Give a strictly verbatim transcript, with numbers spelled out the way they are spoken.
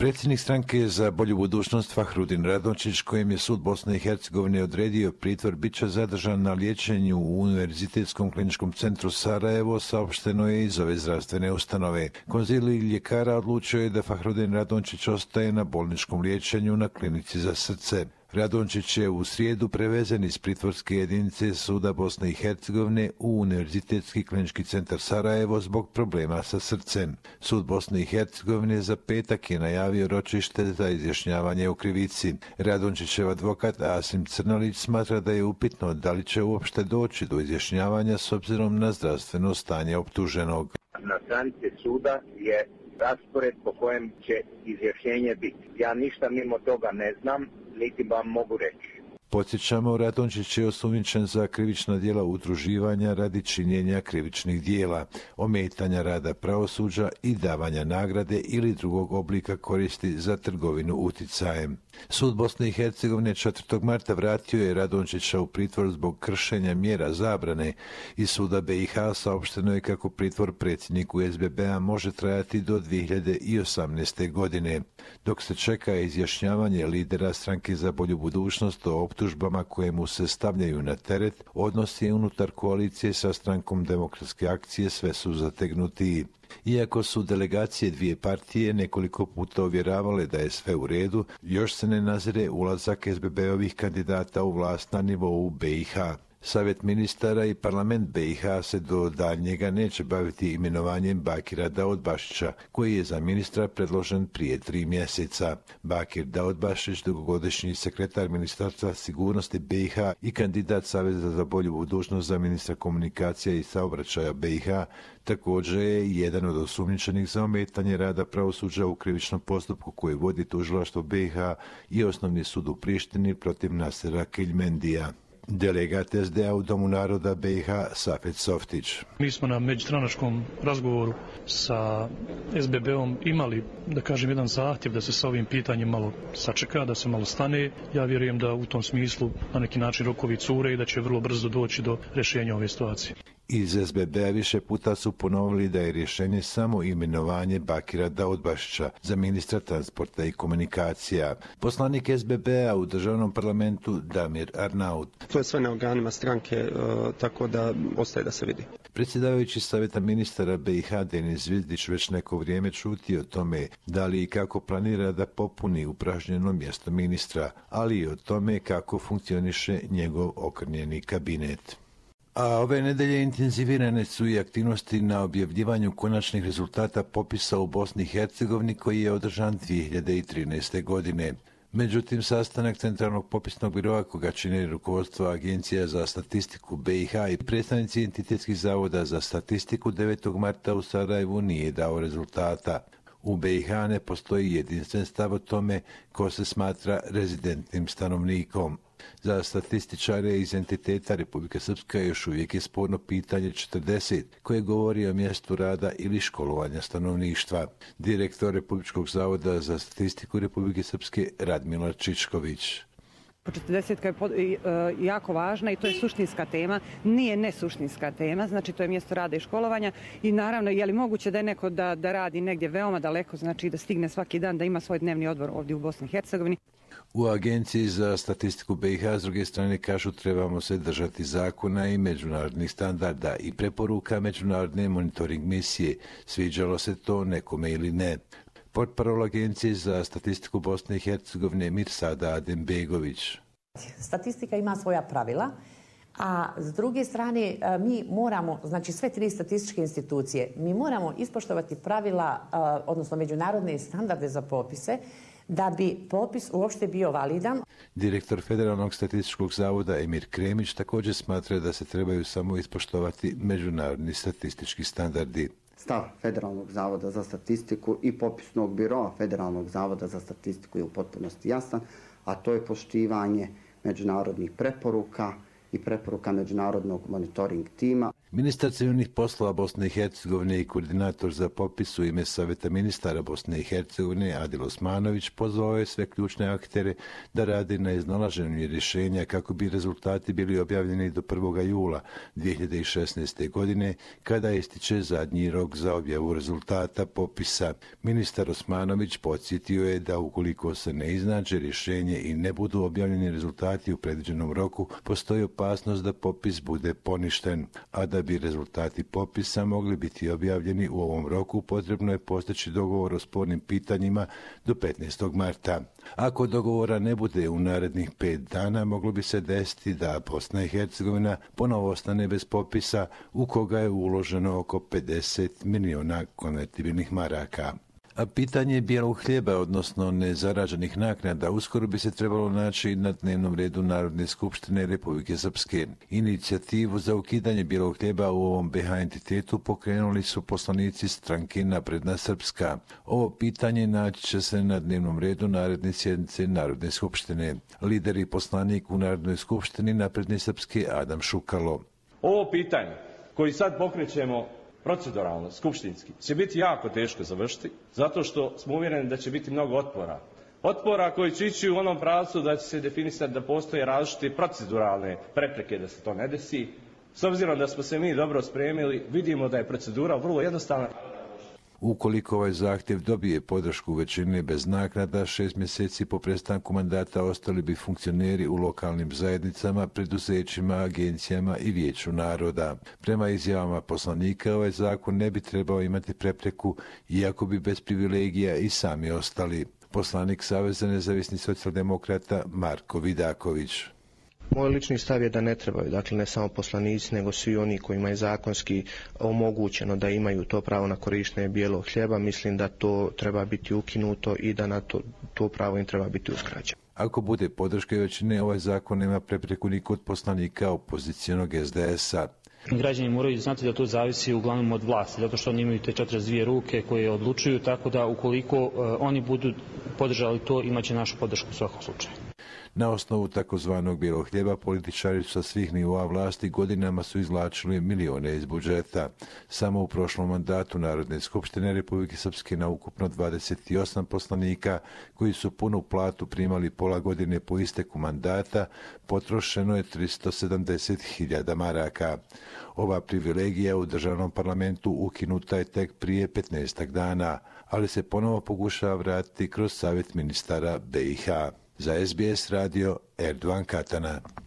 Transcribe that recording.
Predsjednik stranke za bolju budućnost Fahrudin Radončić, kojem je sud Bosne i Hercegovine odredio pritvor, bit će zadržan na liječenju u Univerzitetskom kliničkom centru Sarajevo, saopšteno je iz ove zdravstvene ustanove. Konzilij ljekara odlučio je da Fahrudin Radončić ostaje na bolničkom liječenju na klinici za srce. Radončić je u srijedu prevezen iz pritvorske jedinice suda Bosne i Hercegovine u Univerzitetski klinički centar Sarajevo zbog problema sa srcem. Sud Bosne i Hercegovine za petak je najavio ročište za izjašnjavanje o krivici. Radončićev advokat Asim Crnalić smatra da je upitno da li će uopšte doći do izjašnjavanja s obzirom na zdravstveno stanje optuženog. Na stranici suda je raspored po kojem će izjašnjenje biti. Ja ništa mimo toga ne znam, niti vam mogu reći. Podsjećamo, Radončić je osumnjičen za krivična djela udruživanja radi činjenja krivičnih djela, ometanja rada pravosuđa i davanja nagrade ili drugog oblika koristi za trgovinu uticajem. Sud Bosne i Hercegovine četvrtog marta vratio je Radončića u pritvor zbog kršenja mjera zabrane. Iz suda B i H saopšteno je kako pritvor predsjedniku S B B-a može trajati do dvije hiljade osamnaeste. godine. Dok se čeka izjašnjavanje lidera stranke za bolju budućnost o optužbama koje mu se stavljaju na teret, odnosi unutar koalicije sa strankom Demokratske akcije sve su zategnutiji. Iako su delegacije dvije partije nekoliko puta ovjeravale da je sve u redu, još se ne nazire ulazak S B B-ovih kandidata u vlast na nivou B i H. Savjet ministara i parlament B i H se do daljnjega neće baviti imenovanjem Bakira Daudbašića, koji je za ministra predložen prije tri mjeseca. Bakir Daudbašić, dugogodišnji sekretar Ministarstva sigurnosti B i H i kandidat Saveza za bolju budućnost za ministra komunikacija i saobraćaja B i H, također je jedan od osumnjičenih za ometanje rada pravosuđa u krivičnom postupku koji vodi tužilaštvo B i H i Osnovni sud u Prištini protiv Nasera Keljmendija. Delegat S D A u Domu naroda B i H Safet Softić. Mi smo na međustranačkom razgovoru sa S B B-om imali, da kažem, jedan zahtjev da se sa ovim pitanjem malo sačeka, da se malo stane. Ja vjerujem da u tom smislu na neki način rokovi cure i da će vrlo brzo doći do rješenja ove situacije. Iz S B B-a više puta su ponovili da je rješenje samo imenovanje Bakira Daudbašića za ministra transporta i komunikacija. Poslanik S B B-a u državnom parlamentu Damir Arnaut. To je sve na organima stranke, tako da ostaje da se vidi. Predsjedavajući savjeta ministara B i H Denis Zvizdić već neko vrijeme šuti o tome da li i kako planira da popuni upražnjeno mjesto ministra, ali i o tome kako funkcioniše njegov okrnjeni kabinet. A ove nedelje intenzivirane su i aktivnosti na objavljivanju konačnih rezultata popisa u Bosni i Hercegovini koji je održan dvije hiljade trinaeste. godine. Međutim, sastanak Centralnog popisnog biroa koga čine rukovodstvo Agencija za statistiku B i H i predstavnici entitetskih zavoda za statistiku devetog marta u Sarajevu nije dao rezultata. U B i H ne postoji jedinstven stav o tome ko se smatra rezidentnim stanovnikom. Za statističare iz entiteta Republike Srpska još uvijek je sporno pitanje četrdeset, koje govori o mjestu rada ili školovanja stanovništva. Direktor Republičkog zavoda za statistiku Republike Srpske Radmila Čičković. četrdesetka je jako važna i to je suštinska tema, nije nesuštinska tema, znači to je mjesto rada i školovanja i naravno je li moguće da je neko da, da radi negdje veoma daleko, znači da stigne svaki dan, da ima svoj dnevni odmor ovdje u Bosni i Hercegovini. U Agenciji za statistiku B i H s druge strane kažu trebamo se držati zakona i međunarodnih standarda i preporuka međunarodne monitoring misije, sviđalo se to nekome ili ne. Portparol Agencije za statistiku Bosne i Hercegovine Mirsada Adembegović. Statistika ima svoja pravila, a s druge strane mi moramo, znači sve tri statističke institucije, mi moramo ispoštovati pravila, odnosno međunarodne standarde za popise, da bi popis uopšte bio validan. Direktor Federalnog statističkog zavoda Emir Kremić također smatra da se trebaju samo ispoštovati međunarodni statistički standardi. Stav Federalnog zavoda za statistiku i popisnog biroa Federalnog zavoda za statistiku je u potpunosti jasan, a to je poštivanje međunarodnih preporuka i preporuka međunarodnog monitoring tima. Ministar civilnih poslova Bosne i Hercegovine i koordinator za popis u ime Savjeta ministara Bosne i Hercegovine Adil Osmanović pozvao je sve ključne aktere da rade na iznalaženju rješenja kako bi rezultati bili objavljeni do prvog jula dvije hiljade šesnaeste. godine, kada ističe zadnji rok za objavu rezultata popisa. Ministar Osmanović podsjetio je da ukoliko se ne iznađe rješenje i ne budu objavljeni rezultati u predviđenom roku, postoji opasnost da popis bude poništen, a da bi rezultati popisa mogli biti objavljeni u ovom roku, potrebno je postići dogovor o spornim pitanjima do petnaestog marta. Ako dogovora ne bude u narednih pet dana, moglo bi se desiti da Bosna i Hercegovina ponovo ostane bez popisa u koga je uloženo oko pedeset miliona konvertibilnih maraka. A pitanje bijelog hljeba, odnosno nezarađenih naknada, uskoro bi se trebalo naći na dnevnom redu Narodne skupštine Republike Srpske. Inicijativu za ukidanje bijelog hljeba u ovom be ha entitetu pokrenuli su poslanici stranke Napredna Srpska. Ovo pitanje naći će se na dnevnom redu naredne sjednice Narodne skupštine. Lider i poslanik u Narodnoj skupštini Napredne Srpske Adam Šukalo. Ovo pitanje koji sad pokrećemo proceduralno, skupštinski, će biti jako teško završiti, zato što smo uvjereni da će biti mnogo otpora. Otpora koji će ići u onom pravcu da će se definisati da postoje različite proceduralne prepreke da se to ne desi. S obzirom da smo se mi dobro spremili, vidimo da je procedura vrlo jednostavna. Ukoliko ovaj zahtjev dobije podršku većine bez naknada, šest mjeseci po prestanku mandata ostali bi funkcioneri u lokalnim zajednicama, preduzećima, agencijama i vijeću naroda. Prema izjavama poslanika, ovaj zakon ne bi trebao imati prepreku, iako bi bez privilegija i sami ostali. Poslanik Saveza nezavisnih socijaldemokrata Marko Vidaković. Moj lični stav je da ne trebaju, dakle ne samo poslanici, nego svi oni kojima je zakonski omogućeno da imaju to pravo na korištenje bijelog hljeba. Mislim da to treba biti ukinuto i da na to, to pravo im treba biti uskraćeno. Ako bude podrška većine, ovaj zakon nema prepreku ni kod poslanika opozicionog es de es a. Građani moraju znati da to zavisi uglavnom od vlasti, zato što oni imaju te četrdeset dvije ruke koje odlučuju, tako da ukoliko uh, oni budu podržali to, imaće našu podršku u svakom slučaju. Na osnovu takozvanog bijelog hljeba političari sa svih nivoa vlasti godinama su izvlačili milione iz budžeta. Samo u prošlom mandatu Narodne skupštine Republike Srpske na ukupno dvadeset osam poslanika koji su punu platu primali pola godine po isteku mandata, potrošeno je tristo sedamdeset hiljada maraka. Ova privilegija u državnom parlamentu ukinuta je tek prije petnaestak dana, ali se ponovo pokušava vratiti kroz Savjet ministara be i ha. Za es be es radio Erdogan Katana.